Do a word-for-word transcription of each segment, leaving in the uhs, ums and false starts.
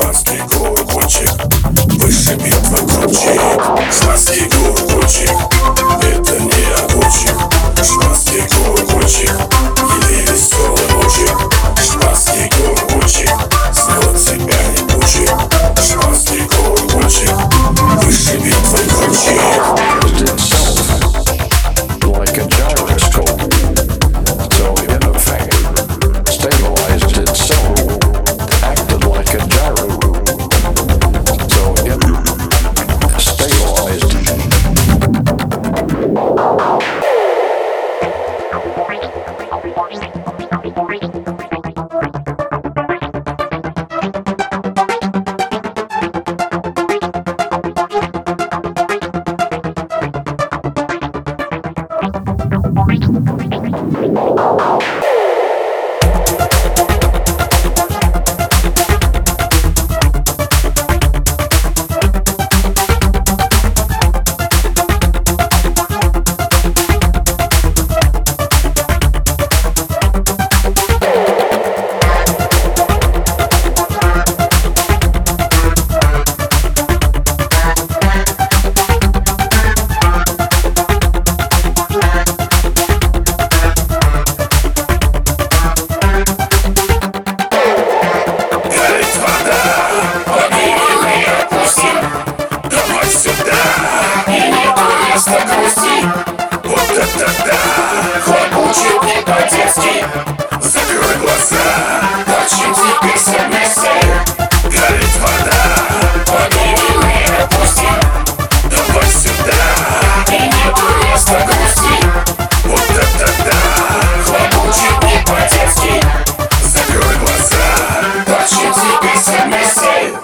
шпанский колокольчик, вышибит твой ключик. Шпанский колокольчик, это не огурчик. Шпанский колокольчик, или веселый лучик. Шпанский колокольчик, снова тебя не пучик. Шпанский колокольчик, вышибит твой ключик. Like a gyroscope, so in effect, stabilized itself, acted like a gyro, so it stabilized. Вот это да, хлопучий и по-детски. Закрой глаза, очень теперь совместим. Горит вода, подними мы опустим. Давай сюда, и не просто грусти. Вот это да, хлопучий и по-детски. Закрой глаза, очень теперь совместим.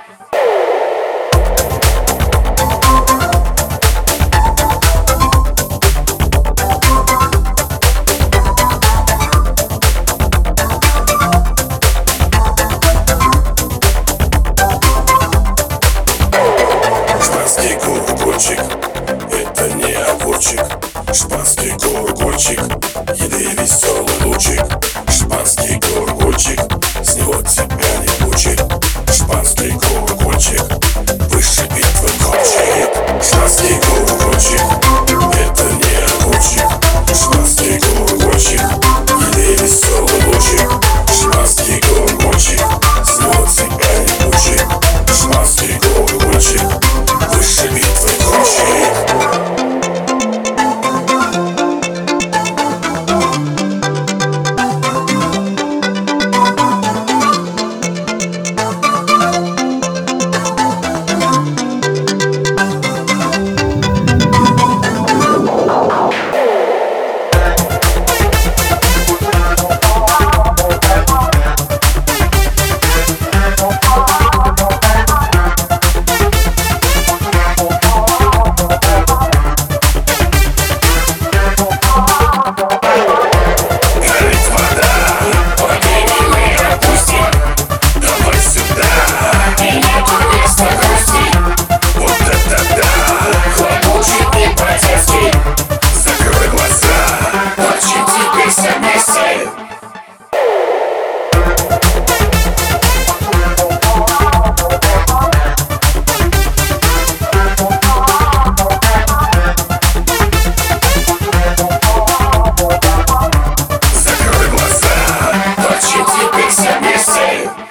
Шпанский колокольчик, это не огурчик. Шпанский колокольчик, еды веселый лучик. Шпанский колокольчик, с него тебя не пучит. Шпанский колокольчик, вышибит твой ключик. Шпанский колокольчик, это не огурчик. Шпанский колокольчик, еды веселый лучик. Шпанский колокольчик, с него тебя не пучит. Шпанский колокольчик, вышибит твой ключик. Закрой глаза, очень теперь совместим.